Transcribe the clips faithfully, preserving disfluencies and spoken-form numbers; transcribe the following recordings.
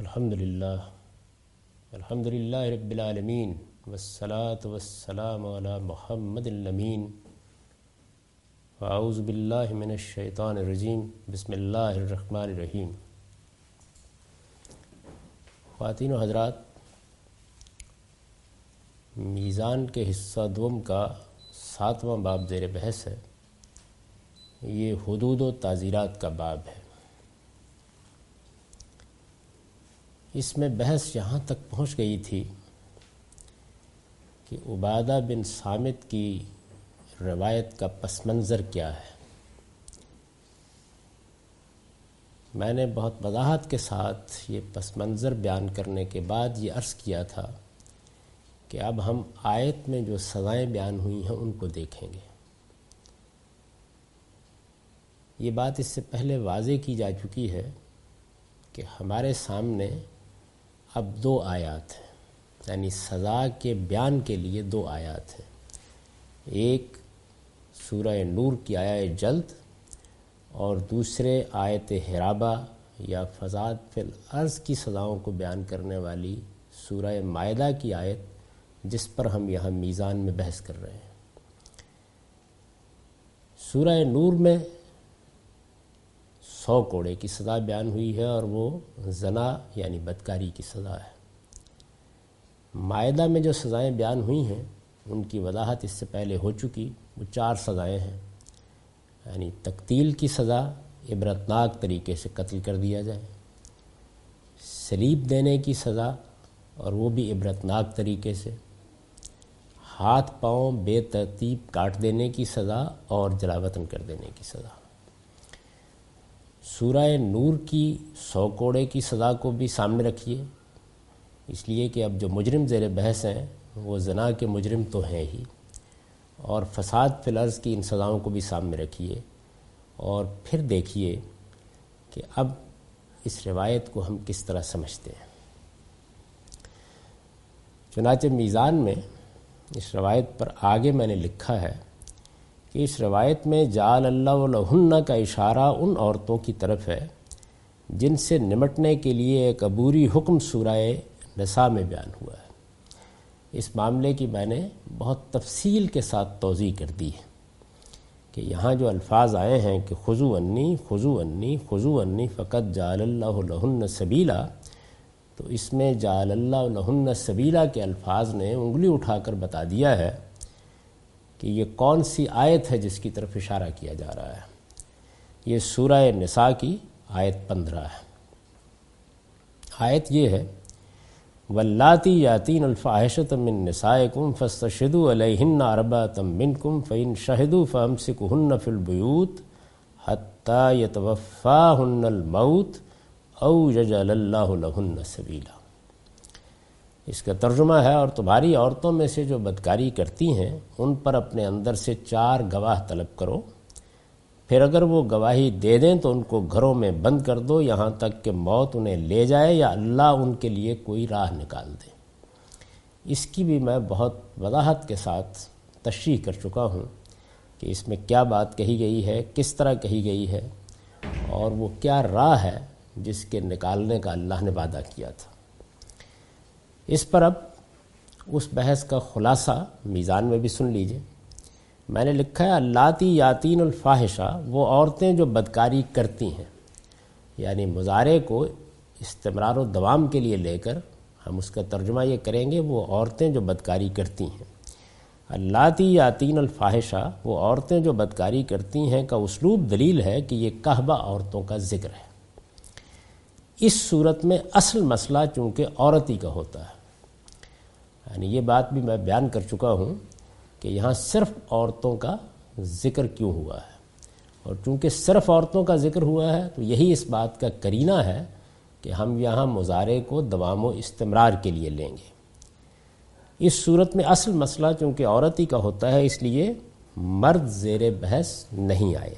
الحمد للہ الحمد للہ رب العالمین والصلاة والسلام علی محمد الامین واعوذ باللہ من الشیطان الرجیم بسم اللہ الرحمن الرحیم۔ خواتین و حضرات، میزان کے حصہ دوم کا ساتواں باب زیر بحث ہے۔ یہ حدود و تعزیرات کا باب ہے۔ اس میں بحث یہاں تک پہنچ گئی تھی کہ عبادہ بن صامت کی روایت کا پس منظر کیا ہے۔ میں نے بہت وضاحت کے ساتھ یہ پس منظر بیان کرنے کے بعد یہ عرض کیا تھا کہ اب ہم آیت میں جو سزائیں بیان ہوئی ہیں ان کو دیکھیں گے۔ یہ بات اس سے پہلے واضح کی جا چکی ہے کہ ہمارے سامنے اب دو آیات ہیں، یعنی سزا کے بیان کے لیے دو آیات ہیں۔ ایک سورہ نور کی آیت جلد اور دوسرے آیت حرابہ یا فساد فی الارض کی سزاؤں کو بیان کرنے والی سورہ مائدہ کی آیت، جس پر ہم یہاں میزان میں بحث کر رہے ہیں۔ سورہ نور میں سو کوڑے کی سزا بیان ہوئی ہے اور وہ زنا یعنی بدکاری کی سزا ہے۔ مائدہ میں جو سزائیں بیان ہوئی ہیں ان کی وضاحت اس سے پہلے ہو چکی، وہ چار سزائیں ہیں، یعنی تقتیل کی سزا، عبرتناک طریقے سے قتل کر دیا جائے، صلیب دینے کی سزا اور وہ بھی عبرتناک طریقے سے، ہاتھ پاؤں بے ترتیب کاٹ دینے کی سزا اور جلاوطن کر دینے کی سزا۔ سورہ نور کی سو کوڑے کی سزا کو بھی سامنے رکھیے، اس لیے کہ اب جو مجرم زیر بحث ہیں وہ زنا کے مجرم تو ہیں ہی، اور فساد فی الارض کی ان سزاؤں کو بھی سامنے رکھیے، اور پھر دیکھیے کہ اب اس روایت کو ہم کس طرح سمجھتے ہیں۔ چنانچہ میزان میں اس روایت پر آگے میں نے لکھا ہے کہ اس روایت میں جعل اللہ لہن کا اشارہ ان عورتوں کی طرف ہے جن سے نمٹنے کے لیے ایک عبوری حکم سورہ نساء میں بیان ہوا ہے۔ اس معاملے کی میں نے بہت تفصیل کے ساتھ توضیح کر دی ہے کہ یہاں جو الفاظ آئے ہیں کہ خذوا عنی خذوا عنی خذوا عنی فقط جعل اللہ لہن سبیلا، تو اس میں جعل اللہ لہن سبیلا کے الفاظ نے انگلی اٹھا کر بتا دیا ہے کہ یہ کون سی آیت ہے جس کی طرف اشارہ کیا جا رہا ہے۔ یہ سورہ نساء کی آیت پندرہ ہے۔ آیت یہ ہے واللاتی یاتین الفاحشۃ من نسائکم فاستشہدوا علیہن اربعۃ منکم فإن شہدوا فامسکوہن فی البیوت حتی یتوفاہن الموت او یجعل اللہ لہن سبیلا۔ اس کا ترجمہ ہے اور تمہاری عورتوں میں سے جو بدکاری کرتی ہیں ان پر اپنے اندر سے چار گواہ طلب کرو، پھر اگر وہ گواہی دے دیں تو ان کو گھروں میں بند کر دو یہاں تک کہ موت انہیں لے جائے یا اللہ ان کے لیے کوئی راہ نکال دے۔ اس کی بھی میں بہت وضاحت کے ساتھ تشریح کر چکا ہوں کہ اس میں کیا بات کہی گئی ہے، کس طرح کہی گئی ہے، اور وہ کیا راہ ہے جس کے نکالنے کا اللہ نے وعدہ کیا تھا۔ اس پر اب اس بحث کا خلاصہ میزان میں بھی سن لیجئے۔ میں نے لکھا ہے اللاتی یاتین الفاحشہ، وہ عورتیں جو بدکاری کرتی ہیں، یعنی مضارع کو استمرار و دوام کے لیے لے کر ہم اس کا ترجمہ یہ کریں گے وہ عورتیں جو بدکاری کرتی ہیں۔ اللاتی یاتین الفاحشہ، وہ عورتیں جو بدکاری کرتی ہیں کا اسلوب دلیل ہے کہ یہ کہبہ عورتوں کا ذکر ہے۔ اس صورت میں اصل مسئلہ چونکہ عورتی کا ہوتا ہے، یعنی یہ بات بھی میں بیان کر چکا ہوں کہ یہاں صرف عورتوں کا ذکر کیوں ہوا ہے، اور چونکہ صرف عورتوں کا ذکر ہوا ہے تو یہی اس بات کا قرینہ ہے کہ ہم یہاں مضارع کو دوام و استمرار کے لیے لیں گے۔ اس صورت میں اصل مسئلہ چونکہ عورتی کا ہوتا ہے اس لیے مرد زیر بحث نہیں آئے۔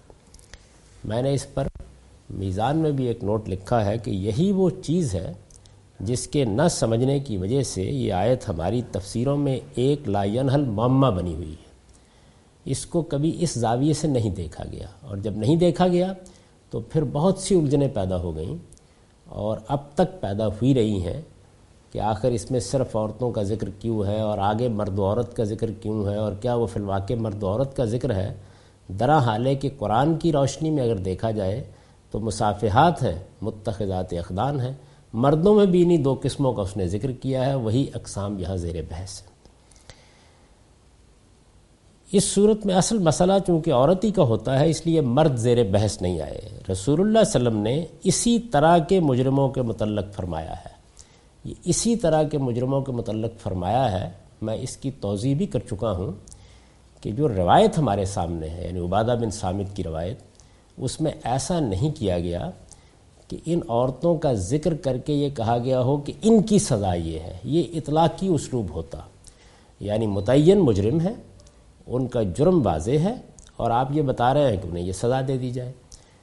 میں نے اس پر میزان میں بھی ایک نوٹ لکھا ہے کہ یہی وہ چیز ہے جس کے نہ سمجھنے کی وجہ سے یہ آیت ہماری تفسیروں میں ایک لا ینحل معمہ بنی ہوئی ہے۔ اس کو کبھی اس زاویے سے نہیں دیکھا گیا، اور جب نہیں دیکھا گیا تو پھر بہت سی الجھنیں پیدا ہو گئیں، اور اب تک پیدا ہوئی رہی ہیں کہ آخر اس میں صرف عورتوں کا ذکر کیوں ہے اور آگے مرد و عورت کا ذکر کیوں ہے، اور کیا وہ فی الواقع مرد و عورت کا ذکر ہے؟ درا حال ہے کہ قرآن کی روشنی میں اگر دیکھا جائے تو مصافحات ہیں، متخذات اخدان ہیں، مردوں میں بھی انہی دو قسموں کا اس نے ذکر کیا ہے، وہی اقسام یہاں زیر بحث ہے۔ اس صورت میں اصل مسئلہ چونکہ عورت ہی کا ہوتا ہے، اس لیے مرد زیر بحث نہیں آئے۔ رسول اللہ صلی اللہ علیہ وسلم نے اسی طرح کے مجرموں کے متعلق فرمایا ہے، یہ اسی طرح کے مجرموں کے متعلق فرمایا ہے۔ میں اس کی توضیح بھی کر چکا ہوں کہ جو روایت ہمارے سامنے ہے، یعنی عبادہ بن صامت کی روایت، اس میں ایسا نہیں کیا گیا کہ ان عورتوں کا ذکر کر کے یہ کہا گیا ہو کہ ان کی سزا یہ ہے۔ یہ اطلاقی اسلوب ہوتا، یعنی متعین مجرم ہے، ان کا جرم واضح ہے، اور آپ یہ بتا رہے ہیں کہ انہیں یہ سزا دے دی جائے۔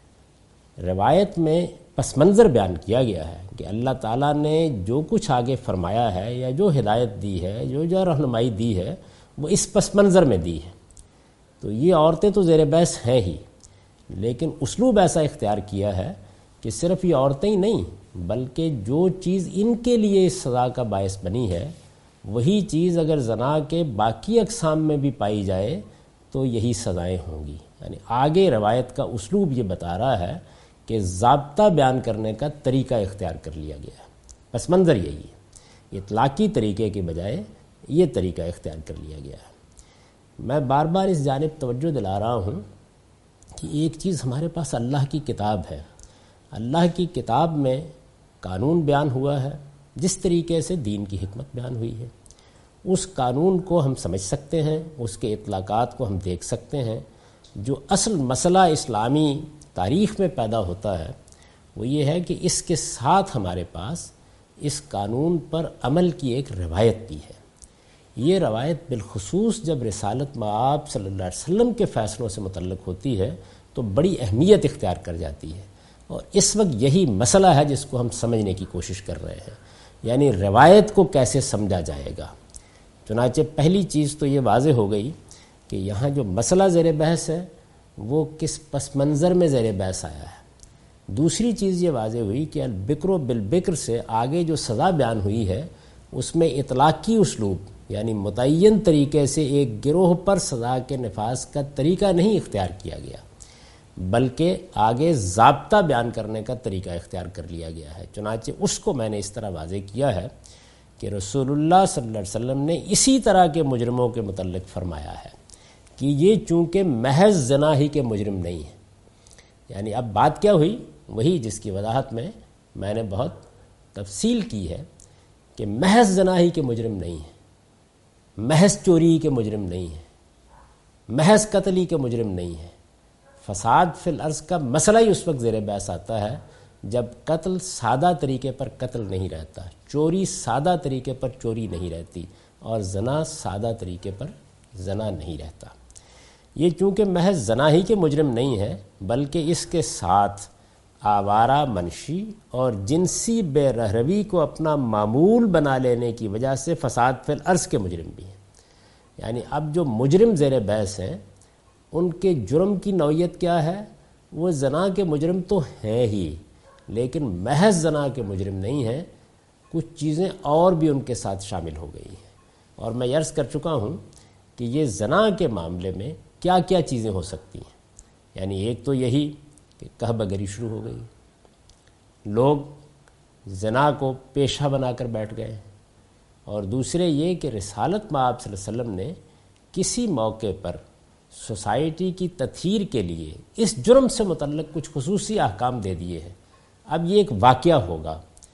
روایت میں پس منظر بیان کیا گیا ہے کہ اللہ تعالیٰ نے جو کچھ آگے فرمایا ہے یا جو ہدایت دی ہے، جو جو رہنمائی دی ہے، وہ اس پس منظر میں دی ہے۔ تو یہ عورتیں تو زیر بحث ہیں ہی، لیکن اسلوب ایسا اختیار کیا ہے کہ صرف یہ عورتیں ہی نہیں بلکہ جو چیز ان کے لیے اس سزا کا باعث بنی ہے، وہی چیز اگر زنا کے باقی اقسام میں بھی پائی جائے تو یہی سزائیں ہوں گی۔ یعنی آگے روایت کا اسلوب یہ بتا رہا ہے کہ ضابطہ بیان کرنے کا طریقہ اختیار کر لیا گیا ہے، پس منظر یہی ہے، اطلاقی طریقے کے بجائے یہ طریقہ اختیار کر لیا گیا ہے۔ میں بار بار اس جانب توجہ دلا رہا ہوں کہ ایک چیز ہمارے پاس اللہ کی کتاب ہے، اللہ کی کتاب میں قانون بیان ہوا ہے، جس طریقے سے دین کی حکمت بیان ہوئی ہے، اس قانون کو ہم سمجھ سکتے ہیں، اس کے اطلاقات کو ہم دیکھ سکتے ہیں۔ جو اصل مسئلہ اسلامی تاریخ میں پیدا ہوتا ہے وہ یہ ہے کہ اس کے ساتھ ہمارے پاس اس قانون پر عمل کی ایک روایت بھی ہے۔ یہ روایت بالخصوص جب رسالت مآب صلی اللہ علیہ وسلم کے فیصلوں سے متعلق ہوتی ہے تو بڑی اہمیت اختیار کر جاتی ہے، اور اس وقت یہی مسئلہ ہے جس کو ہم سمجھنے کی کوشش کر رہے ہیں، یعنی روایت کو کیسے سمجھا جائے گا۔ چنانچہ پہلی چیز تو یہ واضح ہو گئی کہ یہاں جو مسئلہ زیر بحث ہے وہ کس پس منظر میں زیر بحث آیا ہے۔ دوسری چیز یہ واضح ہوئی کہ البکر بالبکر سے آگے جو سزا بیان ہوئی ہے اس میں اطلاقی اسلوب، یعنی متعین طریقے سے ایک گروہ پر سزا کے نفاذ کا طریقہ نہیں اختیار کیا گیا، بلکہ آگے ضابطہ بیان کرنے کا طریقہ اختیار کر لیا گیا ہے۔ چنانچہ اس کو میں نے اس طرح واضح کیا ہے کہ رسول اللہ صلی اللہ علیہ وسلم نے اسی طرح کے مجرموں کے متعلق فرمایا ہے کہ یہ چونکہ محض زنا ہی کے مجرم نہیں ہیں۔ یعنی اب بات کیا ہوئی؟ وہی جس کی وضاحت میں میں نے بہت تفصیل کی ہے کہ محض زنا ہی کے مجرم نہیں ہیں، محض چوری کے مجرم نہیں ہیں، محض قتل ہی کے مجرم نہیں ہیں۔ فساد فی الارض کا مسئلہ ہی اس وقت زیر بحث آتا ہے جب قتل سادہ طریقے پر قتل نہیں رہتا، چوری سادہ طریقے پر چوری نہیں رہتی، اور زنا سادہ طریقے پر زنا نہیں رہتا۔ یہ چونکہ محض زنا ہی کے مجرم نہیں ہیں بلکہ اس کے ساتھ آوارہ منشی اور جنسی بے رہروی کو اپنا معمول بنا لینے کی وجہ سے فساد فی الارض کے مجرم بھی ہیں۔ یعنی اب جو مجرم زیر بحث ہیں ان کے جرم کی نوعیت کیا ہے؟ وہ زنا کے مجرم تو ہیں ہی، لیکن محض زنا کے مجرم نہیں ہیں، کچھ چیزیں اور بھی ان کے ساتھ شامل ہو گئی ہیں۔ اور میں عرض کر چکا ہوں کہ یہ زنا کے معاملے میں کیا کیا چیزیں ہو سکتی ہیں۔ یعنی ایک تو یہی کہ کہہ بگری شروع ہو گئی، لوگ زنا کو پیشہ بنا کر بیٹھ گئے، اور دوسرے یہ کہ رسالت مآب صلی اللہ علیہ وسلم نے کسی موقع پر سوسائٹی کی تطہیر کے لیے اس جرم سے متعلق کچھ خصوصی احکام دے دیے ہیں، اب یہ ایک واقعہ ہوگا،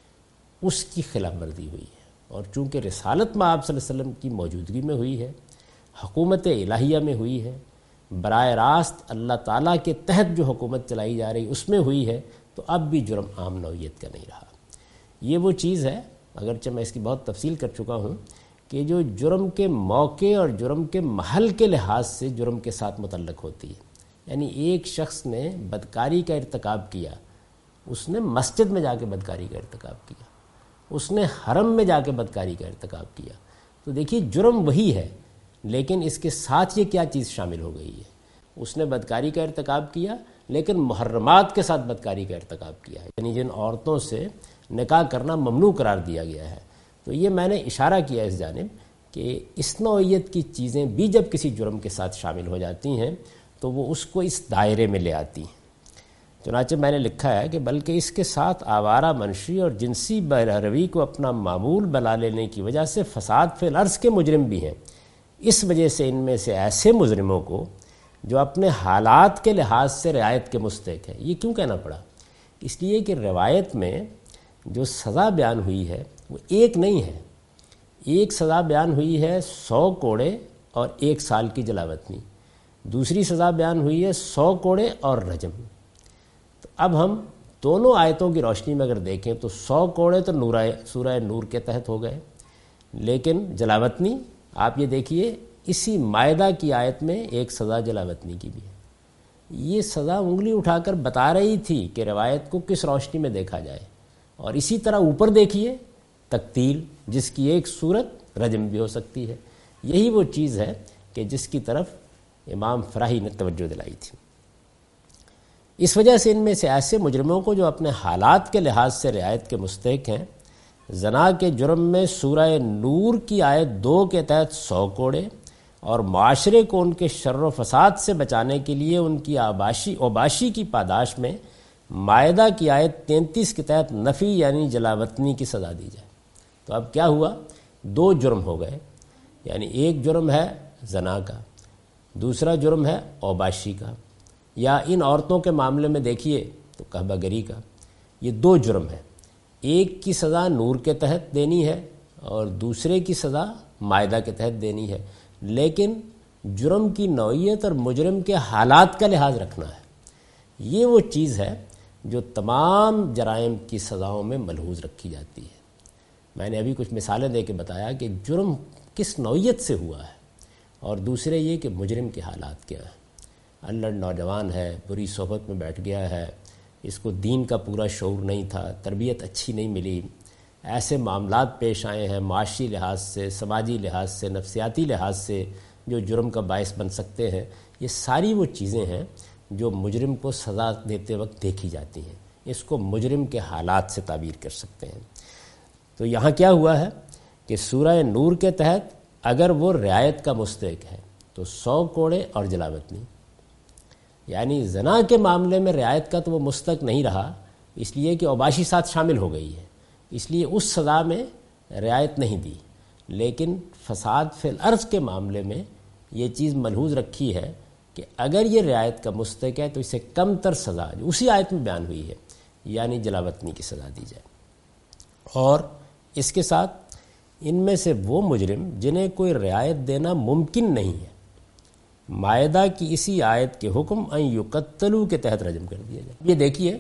اس کی خلاف ورزی ہوئی ہے۔ اور چونکہ رسالت مآب صلی اللہ علیہ وسلم کی موجودگی میں ہوئی ہے، حکومت الہیہ میں ہوئی ہے، براہ راست اللہ تعالیٰ کے تحت جو حکومت چلائی جا رہی اس میں ہوئی ہے، تو اب بھی جرم عام نوعیت کا نہیں رہا۔ یہ وہ چیز ہے، اگرچہ میں اس کی بہت تفصیل کر چکا ہوں، کہ جو جرم کے موقع اور جرم کے محل کے لحاظ سے جرم کے ساتھ متعلق ہوتی ہے۔ یعنی ایک شخص نے بدکاری کا ارتکاب کیا، اس نے مسجد میں جا کے بدکاری کا ارتکاب کیا، اس نے حرم میں جا کے بدکاری کا ارتکاب کیا، تو دیکھیے جرم وہی ہے، لیکن اس کے ساتھ یہ کیا چیز شامل ہو گئی ہے؟ اس نے بدکاری کا ارتکاب کیا لیکن محرمات کے ساتھ بدکاری کا ارتکاب کیا ہے، یعنی جن عورتوں سے نکاح کرنا ممنوع قرار دیا گیا ہے۔ تو یہ میں نے اشارہ کیا اس جانب کہ اس نوعیت کی چیزیں بھی جب کسی جرم کے ساتھ شامل ہو جاتی ہیں تو وہ اس کو اس دائرے میں لے آتی ہیں۔ چنانچہ میں نے لکھا ہے کہ بلکہ اس کے ساتھ آوارہ منشی اور جنسی بہروی کو اپنا معمول بنا لینے کی وجہ سے فساد فی الارض کے مجرم بھی ہیں۔ اس وجہ سے ان میں سے ایسے مجرموں کو جو اپنے حالات کے لحاظ سے رعایت کے مستحق ہیں، یہ کیوں کہنا پڑا؟ اس لیے کہ روایت میں جو سزا بیان ہوئی ہے وہ ایک نہیں ہے، ایک سزا بیان ہوئی ہے سو کوڑے اور ایک سال کی جلاوطنی، دوسری سزا بیان ہوئی ہے سو کوڑے اور رجم۔ تو اب ہم دونوں آیتوں کی روشنی میں اگر دیکھیں تو سو کوڑے تو نورہ سورہ نور کے تحت ہو گئے، لیکن جلاوطنی آپ یہ دیکھیے اسی مائدہ کی آیت میں ایک سزا جلاوطنی کی بھی ہے۔ یہ سزا انگلی اٹھا کر بتا رہی تھی کہ روایت کو کس روشنی میں دیکھا جائے، اور اسی طرح اوپر دیکھیے تقتیل، جس کی ایک صورت رجم بھی ہو سکتی ہے۔ یہی وہ چیز ہے کہ جس کی طرف امام فراہی نے توجہ دلائی تھی۔ اس وجہ سے ان میں سے ایسے مجرموں کو جو اپنے حالات کے لحاظ سے رعایت کے مستحق ہیں، زنا کے جرم میں سورہ نور کی آیت دو کے تحت سو کوڑے، اور معاشرے کو ان کے شر و فساد سے بچانے کے لیے ان کی آباشی اوباشی کی پاداش میں مائدہ کی آیت تینتیس کے تحت نفی یعنی جلاوطنی کی سزا دی جائے۔ تو اب کیا ہوا؟ دو جرم ہو گئے، یعنی ایک جرم ہے زنا کا، دوسرا جرم ہے اوباشی کا، یا ان عورتوں کے معاملے میں دیکھیے تو کعبہ گری کا۔ یہ دو جرم ہیں، ایک کی سزا نور کے تحت دینی ہے اور دوسرے کی سزا مائدہ کے تحت دینی ہے، لیکن جرم کی نوعیت اور مجرم کے حالات کا لحاظ رکھنا ہے۔ یہ وہ چیز ہے جو تمام جرائم کی سزاؤں میں ملحوظ رکھی جاتی ہے۔ میں نے ابھی کچھ مثالیں دے کے بتایا کہ جرم کس نوعیت سے ہوا ہے، اور دوسرے یہ کہ مجرم کے حالات کیا ہیں۔ الڑ نوجوان ہے، بری صحبت میں بیٹھ گیا ہے، اس کو دین کا پورا شعور نہیں تھا، تربیت اچھی نہیں ملی، ایسے معاملات پیش آئے ہیں معاشی لحاظ سے، سماجی لحاظ سے، نفسیاتی لحاظ سے جو جرم کا باعث بن سکتے ہیں۔ یہ ساری وہ چیزیں ہیں جو مجرم کو سزا دیتے وقت دیکھی جاتی ہیں، اس کو مجرم کے حالات سے تعبیر کر سکتے ہیں۔ تو یہاں کیا ہوا ہے کہ سورہ نور کے تحت اگر وہ رعایت کا مستحق ہے تو سو کوڑے اور جلاوطنی، یعنی زنا کے معاملے میں رعایت کا تو وہ مستحق نہیں رہا، اس لیے کہ اوباشی ساتھ شامل ہو گئی ہے، اس لیے اس سزا میں رعایت نہیں دی، لیکن فساد فی الارض کے معاملے میں یہ چیز ملحوظ رکھی ہے کہ اگر یہ رعایت کا مستحق ہے تو اسے کم تر سزا جو اسی آیت میں بیان ہوئی ہے یعنی جلاوطنی کی سزا دی جائے۔ اور اس کے ساتھ ان میں سے وہ مجرم جنہیں کوئی رعایت دینا ممکن نہیں ہے، مائدہ کی اسی آیت کے حکم ان یقتلوا کے تحت رجم کر دیا جائے۔ یہ دیکھیے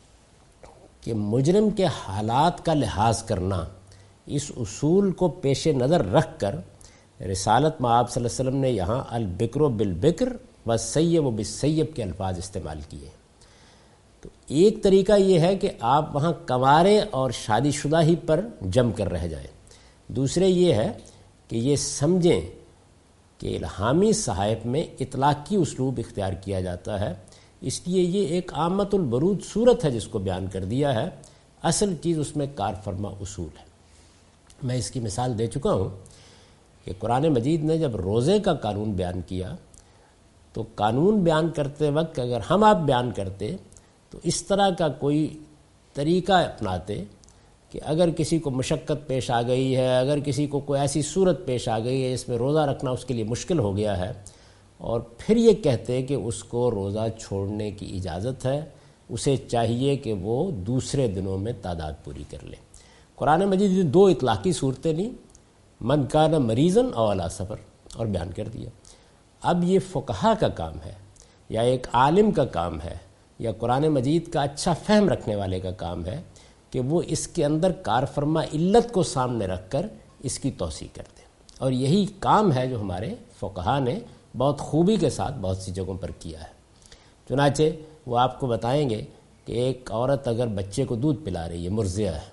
کہ مجرم کے حالات کا لحاظ کرنا، اس اصول کو پیش نظر رکھ کر رسالت میں آپ صلی اللہ علیہ وسلم نے یہاں البکر بالبکر والسیب بالسیب کے الفاظ استعمال کیے۔ تو ایک طریقہ یہ ہے کہ آپ وہاں کنوارے اور شادی شدہ ہی پر جم کر رہ جائیں، دوسرے یہ ہے کہ یہ سمجھیں کہ الہامی صحائف میں اطلاقی اسلوب اختیار کیا جاتا ہے، اس لیے یہ ایک عامۃ البرود صورت ہے جس کو بیان کر دیا ہے، اصل چیز اس میں کار فرما اصول ہے۔ میں اس کی مثال دے چکا ہوں کہ قرآن مجید نے جب روزے کا قانون بیان کیا تو قانون بیان کرتے وقت اگر ہم آپ بیان کرتے تو اس طرح کا کوئی طریقہ اپناتے کہ اگر کسی کو مشقت پیش آ گئی ہے، اگر کسی کو کوئی ایسی صورت پیش آ گئی ہے اس میں روزہ رکھنا اس کے لیے مشکل ہو گیا ہے، اور پھر یہ کہتے کہ اس کو روزہ چھوڑنے کی اجازت ہے، اسے چاہیے کہ وہ دوسرے دنوں میں تعداد پوری کر لے۔ قرآن مجید نے دو اطلاقی صورتیں لیں، من کان مریضاً او علی سفر، اور بیان کر دیا۔ اب یہ فقہا کا کام ہے یا ایک عالم کا کام ہے یا قرآن مجید کا اچھا فہم رکھنے والے کا کام ہے کہ وہ اس کے اندر کار فرما علت کو سامنے رکھ کر اس کی توسیع کر دے، اور یہی کام ہے جو ہمارے فقہا نے بہت خوبی کے ساتھ بہت سی جگہوں پر کیا ہے۔ چنانچہ وہ آپ کو بتائیں گے کہ ایک عورت اگر بچے کو دودھ پلا رہی ہے، مرضعہ ہے،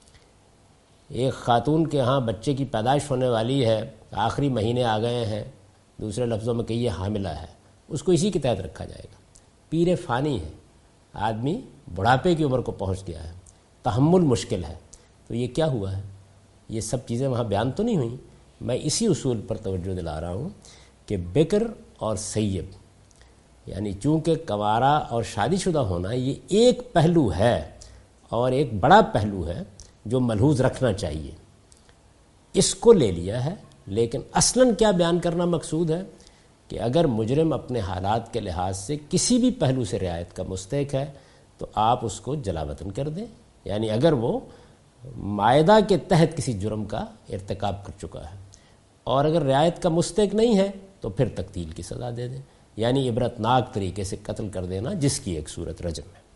ایک خاتون کے ہاں بچے کی پیدائش ہونے والی ہے، آخری مہینے آ گئے ہیں، دوسرے لفظوں میں کہیے حاملہ ہے، اس کو اسی کے تحت رکھا جائے گا۔ پیر فانی ہے، آدمی بڑھاپے کی عمر کو پہنچ گیا ہے، تحمل مشکل ہے، تو یہ کیا ہوا ہے؟ یہ سب چیزیں وہاں بیان تو نہیں ہوئیں۔ میں اسی اصول پر توجہ دلا رہا ہوں کہ بکر اور سیب، یعنی چونکہ کنوارا اور شادی شدہ ہونا یہ ایک پہلو ہے اور ایک بڑا پہلو ہے جو ملحوظ رکھنا چاہیے، اس کو لے لیا ہے، لیکن اصلاً کیا بیان کرنا مقصود ہے کہ اگر مجرم اپنے حالات کے لحاظ سے کسی بھی پہلو سے رعایت کا مستحق ہے تو آپ اس کو جلا وطن کر دیں، یعنی اگر وہ معاہدہ کے تحت کسی جرم کا ارتکاب کر چکا ہے، اور اگر رعایت کا مستحق نہیں ہے تو پھر تقتیل کی سزا دے دیں، یعنی عبرتناک طریقے سے قتل کر دینا، جس کی ایک صورت رجم ہے۔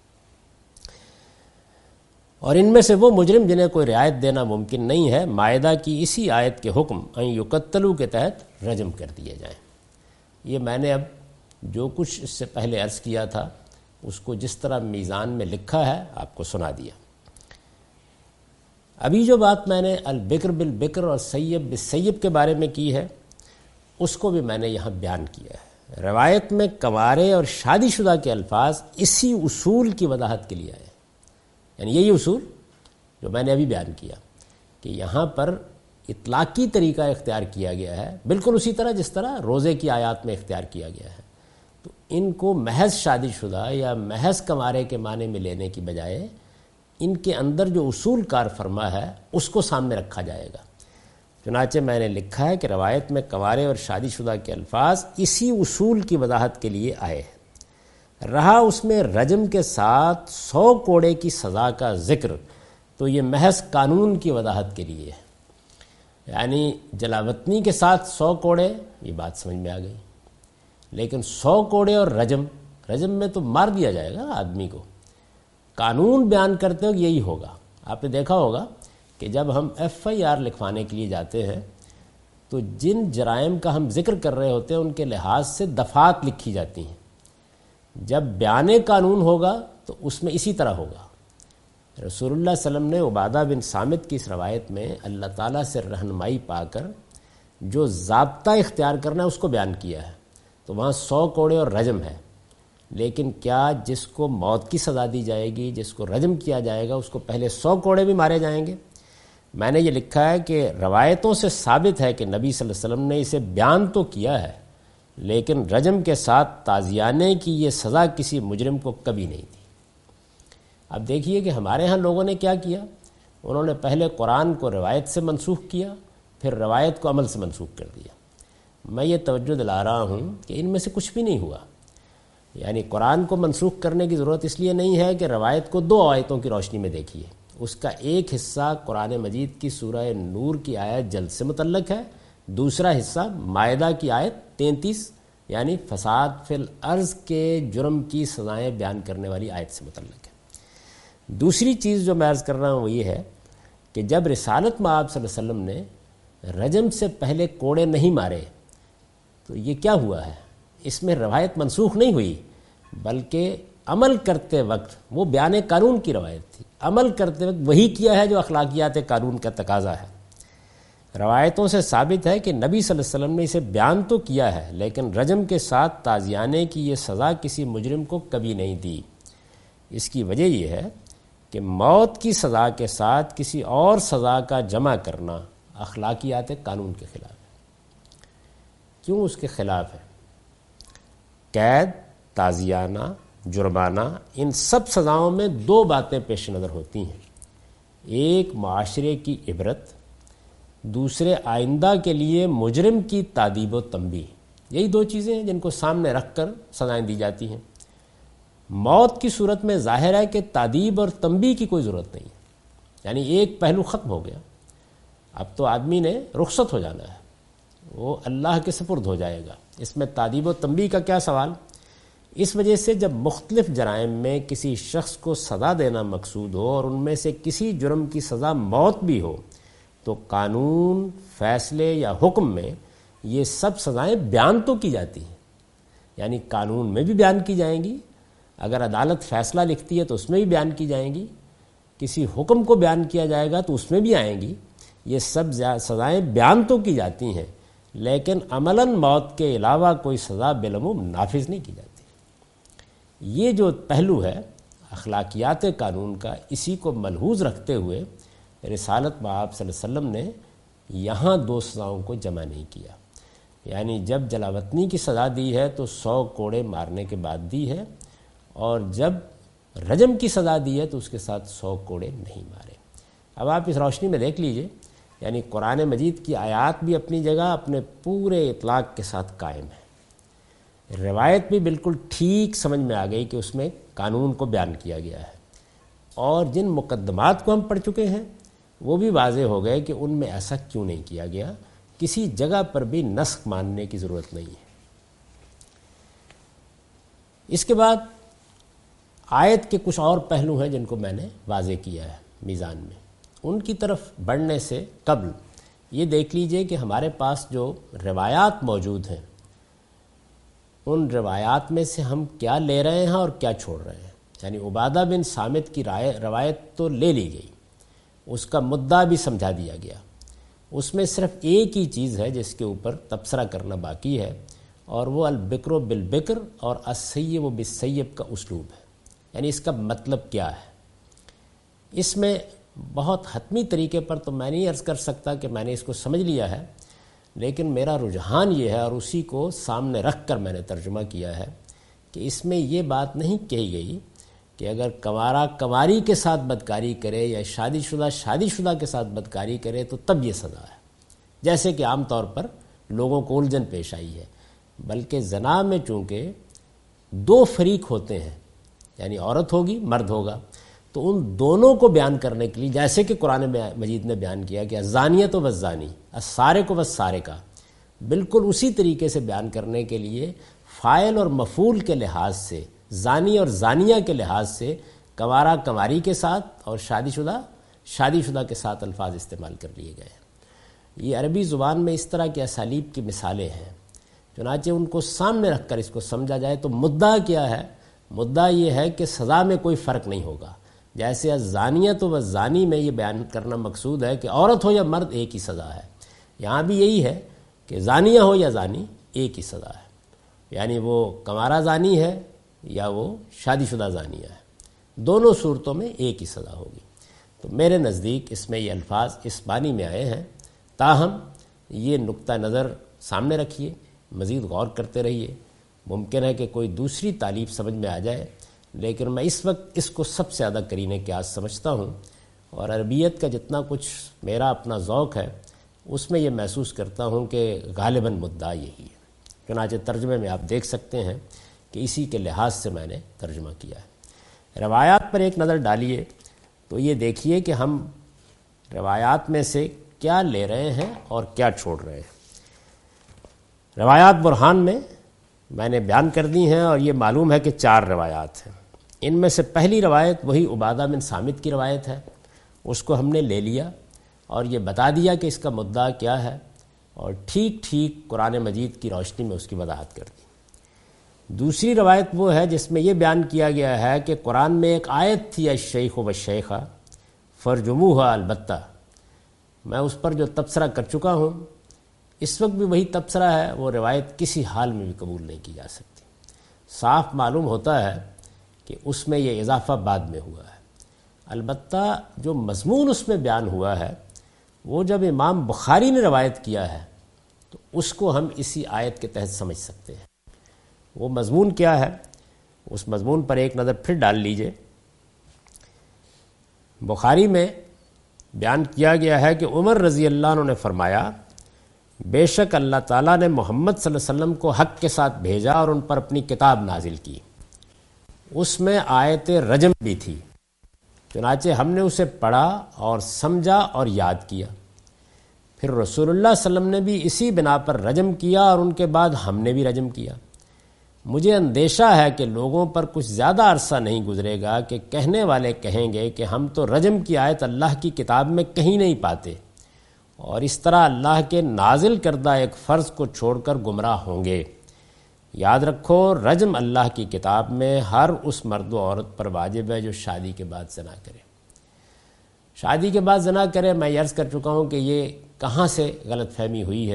اور ان میں سے وہ مجرم جنہیں کوئی رعایت دینا ممکن نہیں ہے، معاہدہ کی اسی آیت کے حکم ان یقتلوا کے تحت رجم کر دیے جائیں۔ یہ میں نے اب جو کچھ اس سے پہلے عرض کیا تھا اس کو جس طرح میزان میں لکھا ہے آپ کو سنا دیا۔ ابھی جو بات میں نے البکر بالبکر اور سیب بالسیب کے بارے میں کی ہے اس کو بھی میں نے یہاں بیان کیا ہے۔ روایت میں کنوارے اور شادی شدہ کے الفاظ اسی اصول کی وضاحت کے لیے آئے، یعنی یہی اصول جو میں نے ابھی بیان کیا کہ یہاں پر اطلاقی طریقہ اختیار کیا گیا ہے، بالکل اسی طرح جس طرح روزے کی آیات میں اختیار کیا گیا ہے۔ تو ان کو محض شادی شدہ یا محض کنوارے کے معنی میں لینے کی بجائے ان کے اندر جو اصول کار فرما ہے اس کو سامنے رکھا جائے گا۔ چنانچہ میں نے لکھا ہے کہ روایت میں کنوارے اور شادی شدہ کے الفاظ اسی اصول کی وضاحت کے لیے آئے ہیں۔ رہا اس میں رجم کے ساتھ سو کوڑے کی سزا کا ذکر تو یہ محض قانون کی وضاحت کے لیے ہے، یعنی جلاوطنی کے ساتھ سو کوڑے، یہ بات سمجھ میں آ گئی، لیکن سو کوڑے اور رجم، رجم میں تو مار دیا جائے گا آدمی کو، قانون بیان کرتے ہو یہی ہوگا۔ آپ نے دیکھا ہوگا کہ جب ہم ایف آئی آر لکھوانے کے لیے جاتے ہیں تو جن جرائم کا ہم ذکر کر رہے ہوتے ہیں ان کے لحاظ سے دفعات لکھی جاتی ہیں، جب بیان قانون ہوگا تو اس میں اسی طرح ہوگا۔ رسول اللہ صلی اللہ علیہ وسلم نے عبادہ بن صامت کی اس روایت میں اللہ تعالیٰ سے رہنمائی پا کر جو ضابطہ اختیار کرنا ہے اس کو بیان کیا ہے، تو وہاں سو کوڑے اور رجم ہے، لیکن کیا جس کو موت کی سزا دی جائے گی، جس کو رجم کیا جائے گا، اس کو پہلے سو کوڑے بھی مارے جائیں گے؟ میں نے یہ لکھا ہے کہ روایتوں سے ثابت ہے کہ نبی صلی اللہ علیہ وسلم نے اسے بیان تو کیا ہے، لیکن رجم کے ساتھ تازیانے کی یہ سزا کسی مجرم کو کبھی نہیں دی۔ اب دیکھیے کہ ہمارے ہاں لوگوں نے کیا کیا، انہوں نے پہلے قرآن کو روایت سے منسوخ کیا، پھر روایت کو عمل سے منسوخ کر دیا۔ میں یہ توجہ دلا رہا ہوں کہ ان میں سے کچھ بھی نہیں ہوا، یعنی قرآن کو منسوخ کرنے کی ضرورت اس لیے نہیں ہے کہ روایت کو دو آیتوں کی روشنی میں دیکھیے، اس کا ایک حصہ قرآن مجید کی سورہ نور کی آیت جلد سے متعلق ہے، دوسرا حصہ مائدہ کی آیت تینتیس یعنی فساد فی الارض کے جرم کی سزائیں بیان کرنے والی آیت سے متعلق ہے۔ دوسری چیز جو میں عرض کر رہا ہوں وہ یہ ہے کہ جب رسالت میں آپ صلی اللہ علیہ وسلم نے رجم سے پہلے کوڑے نہیں مارے تو یہ کیا ہوا ہے؟ اس میں روایت منسوخ نہیں ہوئی، بلکہ عمل کرتے وقت وہ بیان قانون کی روایت تھی، عمل کرتے وقت وہی کیا ہے جو اخلاقیات قانون کا تقاضا ہے۔ روایتوں سے ثابت ہے کہ نبی صلی اللہ علیہ وسلم نے اسے بیان تو کیا ہے، لیکن رجم کے ساتھ تازیانے کی یہ سزا کسی مجرم کو کبھی نہیں دی۔ اس کی وجہ یہ ہے کہ موت کی سزا کے ساتھ کسی اور سزا کا جمع کرنا اخلاقیات قانون کے خلاف ہے۔ کیوں اس کے خلاف ہے؟ قید، تازیانہ، جرمانہ، ان سب سزاؤں میں دو باتیں پیش نظر ہوتی ہیں، ایک معاشرے کی عبرت، دوسرے آئندہ کے لیے مجرم کی تادیب و تنبیہ۔ یہی دو چیزیں ہیں جن کو سامنے رکھ کر سزائیں دی جاتی ہیں۔ موت کی صورت میں ظاہر ہے کہ تادیب اور تنبیہ کی کوئی ضرورت نہیں ہے، یعنی ایک پہلو ختم ہو گیا، اب تو آدمی نے رخصت ہو جانا ہے، وہ اللہ کے سپرد ہو جائے گا، اس میں تادیب و تنبیہ کا کیا سوال؟ اس وجہ سے جب مختلف جرائم میں کسی شخص کو سزا دینا مقصود ہو اور ان میں سے کسی جرم کی سزا موت بھی ہو تو قانون، فیصلے یا حکم میں یہ سب سزائیں بیان تو کی جاتی ہیں، یعنی قانون میں بھی بیان کی جائیں گی، اگر عدالت فیصلہ لکھتی ہے تو اس میں بھی بیان کی جائیں گی، کسی حکم کو بیان کیا جائے گا تو اس میں بھی آئیں گی، یہ سب سزائیں بیان تو کی جاتی ہیں، لیکن عملاً موت کے علاوہ کوئی سزا بالعموم نافذ نہیں کی جاتی۔ یہ جو پہلو ہے اخلاقیات قانون کا، اسی کو ملحوظ رکھتے ہوئے رسالت مآب صلی اللہ علیہ وسلم نے یہاں دو سزاؤں کو جمع نہیں کیا، یعنی جب جلاوطنی کی سزا دی ہے تو سو کوڑے مارنے کے بعد دی ہے، اور جب رجم کی سزا دی ہے تو اس کے ساتھ سو کوڑے نہیں مارے۔ اب آپ اس روشنی میں دیکھ لیجئے، یعنی قرآن مجید کی آیات بھی اپنی جگہ اپنے پورے اطلاق کے ساتھ قائم ہے، روایت بھی بالکل ٹھیک سمجھ میں آ گئی کہ اس میں قانون کو بیان کیا گیا ہے، اور جن مقدمات کو ہم پڑھ چکے ہیں وہ بھی واضح ہو گئے کہ ان میں ایسا کیوں نہیں کیا گیا، کسی جگہ پر بھی نسخ ماننے کی ضرورت نہیں ہے۔ اس کے بعد آیت کے کچھ اور پہلو ہیں جن کو میں نے واضح کیا ہے میزان میں، ان کی طرف بڑھنے سے قبل یہ دیکھ لیجئے کہ ہمارے پاس جو روایات موجود ہیں ان روایات میں سے ہم کیا لے رہے ہیں اور کیا چھوڑ رہے ہیں۔ یعنی عبادہ بن صامت کی روایت تو لے لی گئی، اس کا مدعا بھی سمجھا دیا گیا، اس میں صرف ایک ہی چیز ہے جس کے اوپر تبصرہ کرنا باقی ہے، اور وہ البکر بالبکر اور السیب بالسیب کا اسلوب ہے۔ یعنی اس کا مطلب کیا ہے، اس میں بہت حتمی طریقے پر تو میں نہیں عرض کر سکتا کہ میں نے اس کو سمجھ لیا ہے، لیکن میرا رجحان یہ ہے اور اسی کو سامنے رکھ کر میں نے ترجمہ کیا ہے کہ اس میں یہ بات نہیں کہی گئی کہ اگر کنوارا کنواری کے ساتھ بدکاری کرے یا شادی شدہ شادی شدہ کے ساتھ بدکاری کرے تو تب یہ سزا ہے، جیسے کہ عام طور پر لوگوں کو الجھن پیش آئی ہے، بلکہ زنا میں چونکہ دو فریق ہوتے ہیں، یعنی عورت ہوگی مرد ہوگا، تو ان دونوں کو بیان کرنے کے لیے جیسے کہ قرآن مجید نے بیان کیا کہ الزانیۃ والزانی السارق والسارقہ، بالکل اسی طریقے سے بیان کرنے کے لیے فاعل اور مفعول کے لحاظ سے، زانی اور زانیہ کے لحاظ سے کنوارا کنواری کے ساتھ اور شادی شدہ شادی شدہ کے ساتھ الفاظ استعمال کر لیے گئے ہیں۔ یہ عربی زبان میں اس طرح کے اسالیب کی مثالیں ہیں، چنانچہ ان کو سامنے رکھ کر اس کو سمجھا جائے تو مدعا کیا ہے، مدعا یہ ہے کہ سزا میں کوئی فرق نہیں ہوگا، جیسے الزانیۃ والزانی میں یہ بیان کرنا مقصود ہے کہ عورت ہو یا مرد ایک ہی سزا ہے، یہاں بھی یہی ہے کہ زانیہ ہو یا زانی ایک ہی سزا ہے، یعنی وہ کنوارا زانی ہے یا وہ شادی شدہ زانیہ ہے، دونوں صورتوں میں ایک ہی سزا ہوگی۔ تو میرے نزدیک اس میں یہ الفاظ اس معنی میں آئے ہیں، تاہم یہ نقطہ نظر سامنے رکھیے، مزید غور کرتے رہیے، ممکن ہے کہ کوئی دوسری تعلیف سمجھ میں آ جائے، لیکن میں اس وقت اس کو سب سے زیادہ قرینِ قیاس سمجھتا ہوں، اور عربیت کا جتنا کچھ میرا اپنا ذوق ہے اس میں یہ محسوس کرتا ہوں کہ غالباً مدعا یہی ہے۔ چنانچہ ترجمے میں آپ دیکھ سکتے ہیں کہ اسی کے لحاظ سے میں نے ترجمہ کیا ہے۔ روایات پر ایک نظر ڈالیے تو یہ دیکھیے کہ ہم روایات میں سے کیا لے رہے ہیں اور کیا چھوڑ رہے ہیں۔ روایات برہان میں میں نے بیان کر دی ہیں، اور یہ معلوم ہے کہ چار روایات ہیں۔ ان میں سے پہلی روایت وہی عبادہ بن صامت کی روایت ہے، اس کو ہم نے لے لیا اور یہ بتا دیا کہ اس کا مدعا کیا ہے، اور ٹھیک ٹھیک قرآن مجید کی روشنی میں اس کی وضاحت کر دی۔ دوسری روایت وہ ہے جس میں یہ بیان کیا گیا ہے کہ قرآن میں ایک آیت تھی الشیخ والشیخہ فرجموہا، البتہ میں اس پر جو تبصرہ کر چکا ہوں، اس وقت بھی وہی تبصرہ ہے، وہ روایت کسی حال میں بھی قبول نہیں کی جا سکتی۔ صاف معلوم ہوتا ہے کہ اس میں یہ اضافہ بعد میں ہوا ہے، البتہ جو مضمون اس میں بیان ہوا ہے وہ جب امام بخاری نے روایت کیا ہے تو اس کو ہم اسی آیت کے تحت سمجھ سکتے ہیں۔ وہ مضمون کیا ہے، اس مضمون پر ایک نظر پھر ڈال لیجئے۔ بخاری میں بیان کیا گیا ہے کہ عمر رضی اللہ عنہ نے فرمایا، بے شک اللہ تعالیٰ نے محمد صلی اللہ علیہ وسلم کو حق کے ساتھ بھیجا اور ان پر اپنی کتاب نازل کی، اس میں آیت رجم بھی تھی، چنانچہ ہم نے اسے پڑھا اور سمجھا اور یاد کیا، پھر رسول اللہ صلی اللہ علیہ وسلم نے بھی اسی بنا پر رجم کیا اور ان کے بعد ہم نے بھی رجم کیا۔ مجھے اندیشہ ہے کہ لوگوں پر کچھ زیادہ عرصہ نہیں گزرے گا کہ کہنے والے کہیں گے کہ ہم تو رجم کی آیت اللہ کی کتاب میں کہیں نہیں پاتے، اور اس طرح اللہ کے نازل کردہ ایک فرض کو چھوڑ کر گمراہ ہوں گے۔ یاد رکھو، رجم اللہ کی کتاب میں ہر اس مرد و عورت پر واجب ہے جو شادی کے بعد زنا کرے۔ شادی کے بعد زنا کرے، میں عرض کر چکا ہوں کہ یہ کہاں سے غلط فہمی ہوئی ہے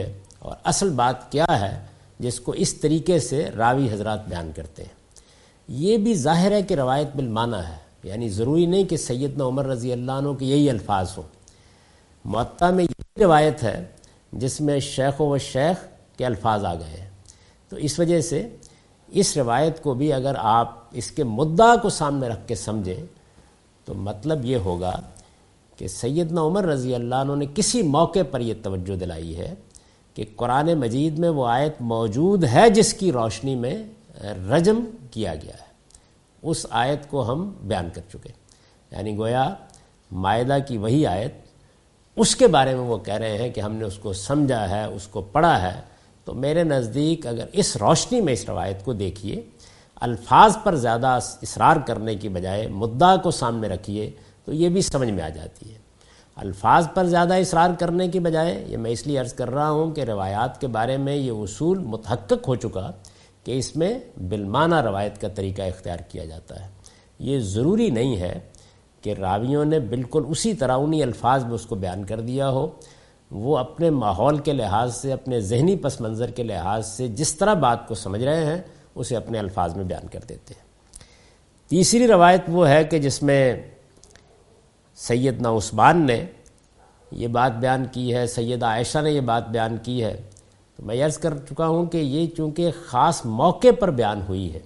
اور اصل بات کیا ہے جس کو اس طریقے سے راوی حضرات بیان کرتے ہیں۔ یہ بھی ظاہر ہے کہ روایت بالمعنی ہے، یعنی ضروری نہیں کہ سیدنا عمر رضی اللہ عنہ کے یہی الفاظ ہوں۔ معطا میں یہ روایت ہے جس میں شیخ و شیخ کے الفاظ آ گئے ہیں، تو اس وجہ سے اس روایت کو بھی اگر آپ اس کے مدعا کو سامنے رکھ کے سمجھیں تو مطلب یہ ہوگا کہ سیدنا عمر رضی اللہ عنہ نے کسی موقع پر یہ توجہ دلائی ہے کہ قرآن مجید میں وہ آیت موجود ہے جس کی روشنی میں رجم کیا گیا ہے، اس آیت کو ہم بیان کر چکے، یعنی گویا مائدہ کی وہی آیت اس کے بارے میں وہ کہہ رہے ہیں کہ ہم نے اس کو سمجھا ہے، اس کو پڑھا ہے۔ تو میرے نزدیک اگر اس روشنی میں اس روایت کو دیکھیے، الفاظ پر زیادہ اصرار کرنے کی بجائے مدعا کو سامنے رکھیے تو یہ بھی سمجھ میں آ جاتی ہے۔ الفاظ پر زیادہ اصرار کرنے کی بجائے، یہ میں اس لیے عرض کر رہا ہوں کہ روایات کے بارے میں یہ اصول متحقق ہو چکا کہ اس میں بالمعنی روایت کا طریقہ اختیار کیا جاتا ہے۔ یہ ضروری نہیں ہے کہ راویوں نے بالکل اسی طرح انہی الفاظ میں اس کو بیان کر دیا ہو، وہ اپنے ماحول کے لحاظ سے، اپنے ذہنی پس منظر کے لحاظ سے جس طرح بات کو سمجھ رہے ہیں اسے اپنے الفاظ میں بیان کر دیتے ہیں۔ تیسری روایت وہ ہے کہ جس میں سیدنا عثمان نے یہ بات بیان کی ہے، سیدہ عائشہ نے یہ بات بیان کی ہے، تو میں عرض کر چکا ہوں کہ یہ چونکہ خاص موقع پر بیان ہوئی ہے،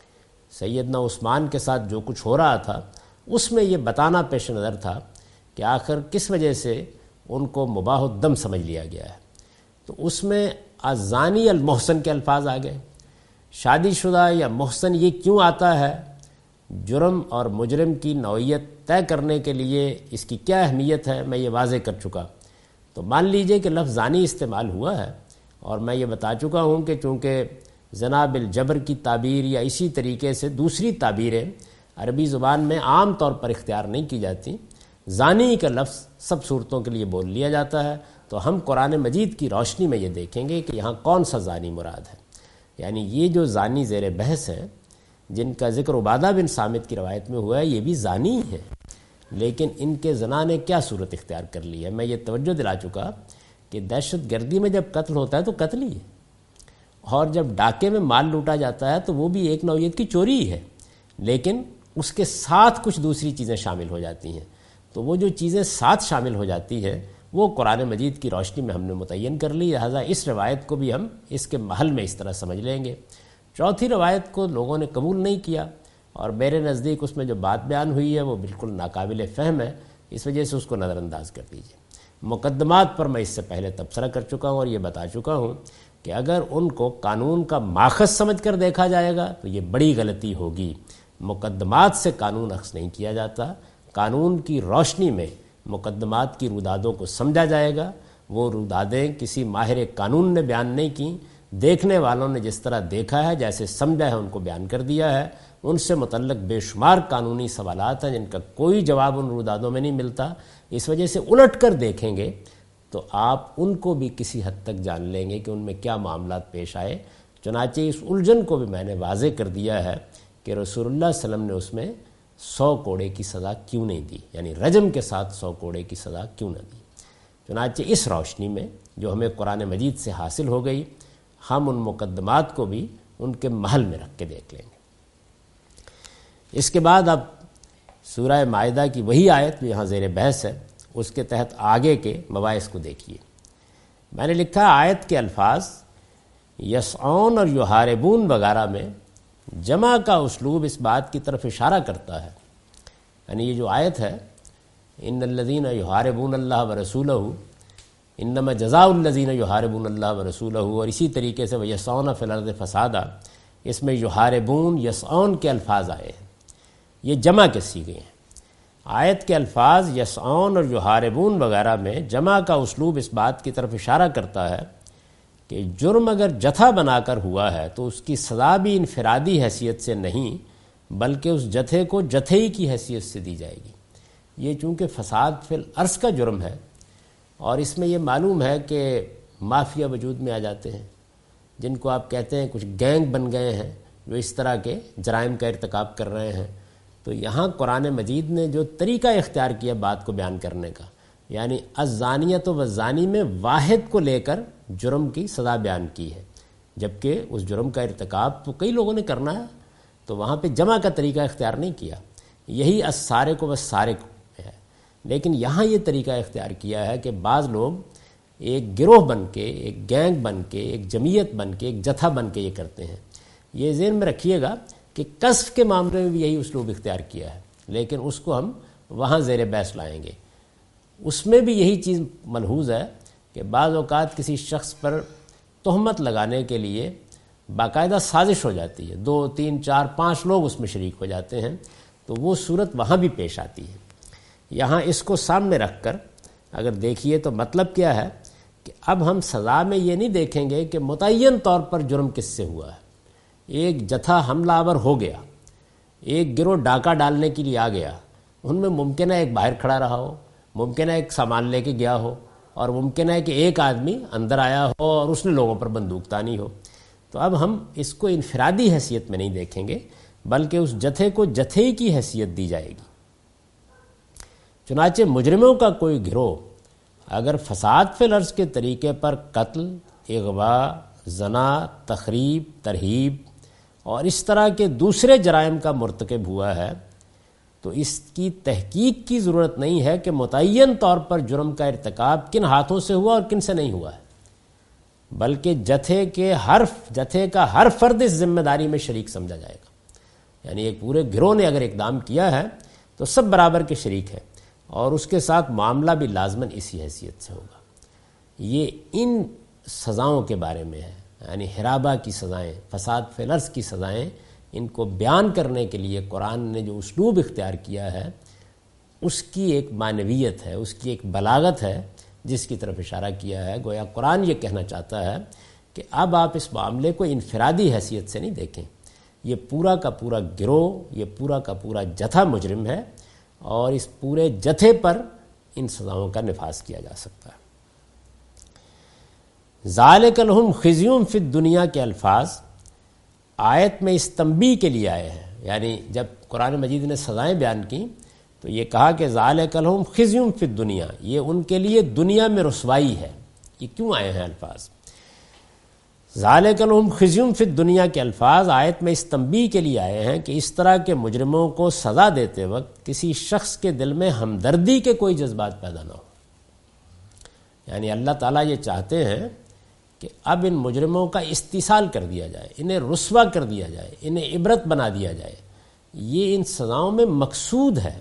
سیدنا عثمان کے ساتھ جو کچھ ہو رہا تھا اس میں یہ بتانا پیش نظر تھا کہ آخر کس وجہ سے ان کو مباح الدم سمجھ لیا گیا ہے۔ تو اس میں الزانی المحسن کے الفاظ آ گئے۔ شادی شدہ یا محسن یہ کیوں آتا ہے؟ جرم اور مجرم کی نوعیت طے کرنے کے لیے اس کی کیا اہمیت ہے میں یہ واضح کر چکا۔ تو مان لیجئے کہ لفظ زانی استعمال ہوا ہے، اور میں یہ بتا چکا ہوں کہ چونکہ زنا بالجبر کی تعبیر یا اسی طریقے سے دوسری تعبیریں عربی زبان میں عام طور پر اختیار نہیں کی جاتی، زانی کا لفظ سب صورتوں کے لیے بول لیا جاتا ہے، تو ہم قرآن مجید کی روشنی میں یہ دیکھیں گے کہ یہاں کون سا زانی مراد ہے۔ یعنی یہ جو زانی زیر بحث ہیں جن کا ذکر عبادہ بن صامت کی روایت میں ہوا ہے، یہ بھی زانی ہے، لیکن ان کے زنا نے کیا صورت اختیار کر لی ہے؟ میں یہ توجہ دلا چکا کہ دہشت گردی میں جب قتل ہوتا ہے تو قتل ہی ہے، اور جب ڈاکے میں مال لوٹا جاتا ہے تو وہ بھی ایک نوعیت کی چوری ہی ہے، لیکن اس کے ساتھ کچھ دوسری چیزیں شامل ہو جاتی ہیں۔ تو وہ جو چیزیں ساتھ شامل ہو جاتی ہیں وہ قرآن مجید کی روشنی میں ہم نے متعین کر لی، لہٰذا اس روایت کو بھی ہم اس کے محل میں اس طرح سمجھ لیں گے۔ چوتھی روایت کو لوگوں نے قبول نہیں کیا، اور میرے نزدیک اس میں جو بات بیان ہوئی ہے وہ بالکل ناقابل فہم ہے، اس وجہ سے اس کو نظر انداز کر دیجیے۔ مقدمات پر میں اس سے پہلے تبصرہ کر چکا ہوں اور یہ بتا چکا ہوں کہ اگر ان کو قانون کا ماخذ سمجھ کر دیکھا جائے گا تو یہ بڑی غلطی ہوگی۔ مقدمات سے قانون اخذ نہیں کیا جاتا، قانون کی روشنی میں مقدمات کی رودادوں کو سمجھا جائے گا۔ وہ رودادیں کسی ماہر قانون نے بیان نہیں کی، دیکھنے والوں نے جس طرح دیکھا ہے، جیسے سمجھا ہے ان کو بیان کر دیا ہے۔ ان سے متعلق بے شمار قانونی سوالات ہیں جن کا کوئی جواب ان رودادوں میں نہیں ملتا، اس وجہ سے الٹ کر دیکھیں گے تو آپ ان کو بھی کسی حد تک جان لیں گے کہ ان میں کیا معاملات پیش آئے۔ چنانچہ اس الجھن کو بھی میں نے واضح کر دیا ہے کہ رسول اللہ صلی اللہ علیہ وسلم نے اس میں سو کوڑے کی سزا کیوں نہیں دی، یعنی رجم کے ساتھ سو کوڑے کی سزا کیوں نہ دی۔ چنانچہ اس روشنی میں جو ہمیں قرآن مجید سے حاصل ہو گئی، ہم ان مقدمات کو بھی ان کے محل میں رکھ کے دیکھ لیں گے۔ اس کے بعد اب سورہ مائدہ کی وہی آیت جو یہاں زیر بحث ہے، اس کے تحت آگے کے مباحث کو دیکھیے۔ میں نے لکھا آیت کے الفاظ یسعون اور یحاربون وغیرہ میں جمع کا اسلوب اس بات کی طرف اشارہ کرتا ہے، یعنی یہ جو آیت ہے ان الذین یحاربون اللہ ورسولہ انما جزاء الذین یحاربون اللہ ورسولہ، اور اسی طریقے سے ویسعون فی الارض فسادا، اس میں یحاربون یسعون کے الفاظ آئے ہیں، یہ جمع کے صیغے ہیں۔ آیت کے الفاظ یسعون اور یحاربون وغیرہ میں جمع کا اسلوب اس بات کی طرف اشارہ کرتا ہے کہ جرم اگر جتھا بنا کر ہوا ہے تو اس کی سزا بھی انفرادی حیثیت سے نہیں بلکہ اس جتھے کو جتھئی کی حیثیت سے دی جائے گی۔ یہ چونکہ فساد فی الارض کا جرم ہے، اور اس میں یہ معلوم ہے کہ مافیا وجود میں آ جاتے ہیں، جن کو آپ کہتے ہیں کچھ گینگ بن گئے ہیں جو اس طرح کے جرائم کا ارتکاب کر رہے ہیں۔ تو یہاں قرآن مجید نے جو طریقہ اختیار کیا بات کو بیان کرنے کا، یعنی الزانیۃ والزانی میں واحد کو لے کر جرم کی سزا بیان کی ہے، جبکہ اس جرم کا ارتکاب تو کئی لوگوں نے کرنا ہے، تو وہاں پہ جمع کا طریقہ اختیار نہیں کیا. یہی السارق والسارق ہے. لیکن یہاں یہ طریقہ اختیار کیا ہے کہ بعض لوگ ایک گروہ بن کے، ایک گینگ بن کے، ایک جمعیت بن کے، ایک جتھا بن کے یہ کرتے ہیں. یہ ذہن میں رکھیے گا کہ قذف کے معاملے میں بھی یہی اسلوب اختیار کیا ہے، لیکن اس کو ہم وہاں زیر بحث لائیں گے. اس میں بھی یہی چیز ملحوظ ہے کہ بعض اوقات کسی شخص پر تہمت لگانے کے لیے باقاعدہ سازش ہو جاتی ہے، دو تین چار پانچ لوگ اس میں شریک ہو جاتے ہیں، تو وہ صورت وہاں بھی پیش آتی ہے. یہاں اس کو سامنے رکھ کر اگر دیکھیے تو مطلب کیا ہے کہ اب ہم سزا میں یہ نہیں دیکھیں گے کہ متعین طور پر جرم کس سے ہوا ہے. ایک جتھا حملہ آور ہو گیا، ایک گروہ ڈاکہ ڈالنے کے لیے آ گیا، ان میں ممکن ہے ایک باہر کھڑا رہا ہو، ممکن ہے ایک سامان لے کے گیا ہو، اور ممکن ہے کہ ایک آدمی اندر آیا ہو اور اس نے لوگوں پر بندوق تانی ہو. تو اب ہم اس کو انفرادی حیثیت میں نہیں دیکھیں گے، بلکہ اس جتھے کو جتھے کی حیثیت دی جائے گی. چنانچہ مجرموں کا کوئی گروہ اگر فساد فی الارض کے طریقے پر قتل، اغوا، زنا، تخریب، ترہیب اور اس طرح کے دوسرے جرائم کا مرتکب ہوا ہے تو اس کی تحقیق کی ضرورت نہیں ہے کہ متعین طور پر جرم کا ارتکاب کن ہاتھوں سے ہوا اور کن سے نہیں ہوا ہے، بلکہ جتھے کے ہر جتھے کا ہر فرد اس ذمہ داری میں شریک سمجھا جائے گا. یعنی ایک پورے گروہ نے اگر اقدام کیا ہے تو سب برابر کے شریک ہیں، اور اس کے ساتھ معاملہ بھی لازماً اسی حیثیت سے ہوگا. یہ ان سزاؤں کے بارے میں ہے، یعنی حرابہ کی سزائیں، فساد فی الارض کی سزائیں، ان کو بیان کرنے کے لیے قرآن نے جو اسلوب اختیار کیا ہے اس کی ایک معنویت ہے، اس کی ایک بلاغت ہے جس کی طرف اشارہ کیا ہے. گویا قرآن یہ کہنا چاہتا ہے کہ اب آپ اس معاملے کو انفرادی حیثیت سے نہیں دیکھیں، یہ پورا کا پورا گروہ، یہ پورا کا پورا جتھا مجرم ہے، اور اس پورے جتھے پر ان سزاؤں کا نفاذ کیا جا سکتا ہے. ذالک لہم خزی فی الدنیا کے الفاظ آیت میں اس تنبیہ کے لیے آئے ہیں. یعنی جب قرآن مجید نے سزائیں بیان کی تو یہ کہا کہ ذالک لہم خزی فی الدنیا، یہ ان کے لیے دنیا میں رسوائی ہے. یہ کیوں آئے ہیں الفاظ؟ ذالک لہم خزی فی الدنیا کے الفاظ آیت میں اس تنبیہ کے لیے آئے ہیں کہ اس طرح کے مجرموں کو سزا دیتے وقت کسی شخص کے دل میں ہمدردی کے کوئی جذبات پیدا نہ ہو. یعنی اللہ تعالیٰ یہ چاہتے ہیں کہ اب ان مجرموں کا استحصال کر دیا جائے، انہیں رسوا کر دیا جائے، انہیں عبرت بنا دیا جائے. یہ ان سزاؤں میں مقصود ہے.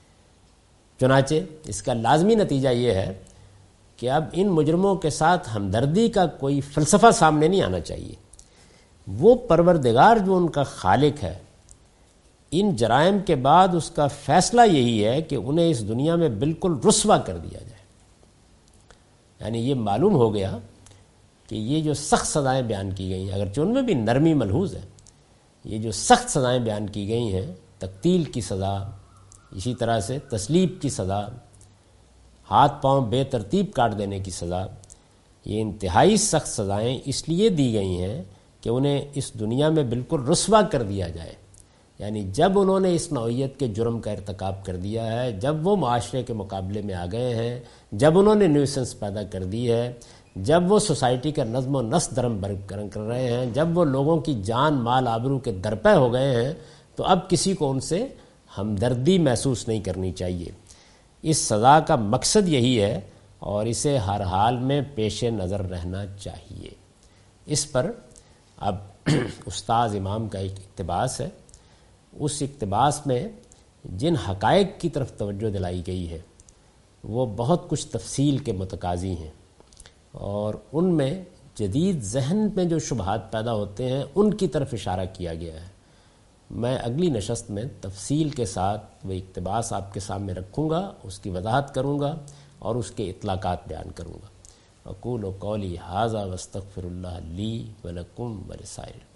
چنانچہ اس کا لازمی نتیجہ یہ ہے کہ اب ان مجرموں کے ساتھ ہمدردی کا کوئی فلسفہ سامنے نہیں آنا چاہیے. وہ پروردگار جو ان کا خالق ہے، ان جرائم کے بعد اس کا فیصلہ یہی ہے کہ انہیں اس دنیا میں بالکل رسوا کر دیا جائے. یعنی یہ معلوم ہو گیا کہ یہ جو سخت سزائیں بیان کی گئی ہیں، اگرچہ ان میں بھی نرمی ملحوظ ہے، یہ جو سخت سزائیں بیان کی گئی ہیں، تقتیل کی سزا، اسی طرح سے تسلیب کی سزا، ہاتھ پاؤں بے ترتیب کاٹ دینے کی سزا، یہ انتہائی سخت سزائیں اس لیے دی گئی ہیں کہ انہیں اس دنیا میں بالکل رسوا کر دیا جائے. یعنی جب انہوں نے اس نوعیت کے جرم کا ارتکاب کر دیا ہے، جب وہ معاشرے کے مقابلے میں آ گئے ہیں، جب انہوں نے نیوسنس پیدا کر دی ہے، جب وہ سوسائٹی کا نظم و نسق درم برقرار کر رہے ہیں، جب وہ لوگوں کی جان مال آبرو کے درپے ہو گئے ہیں، تو اب کسی کو ان سے ہمدردی محسوس نہیں کرنی چاہیے. اس سزا کا مقصد یہی ہے اور اسے ہر حال میں پیش نظر رہنا چاہیے. اس پر اب استاذ امام کا ایک اقتباس ہے. اس اقتباس میں جن حقائق کی طرف توجہ دلائی گئی ہے وہ بہت کچھ تفصیل کے متقاضی ہیں، اور ان میں جدید ذہن میں جو شبہات پیدا ہوتے ہیں ان کی طرف اشارہ کیا گیا ہے. میں اگلی نشست میں تفصیل کے ساتھ وہ اقتباس آپ کے سامنے رکھوں گا، اس کی وضاحت کروں گا اور اس کے اطلاقات بیان کروں گا. اقول قولی ھذا واستغفر اللہ لی ولکم ولسائر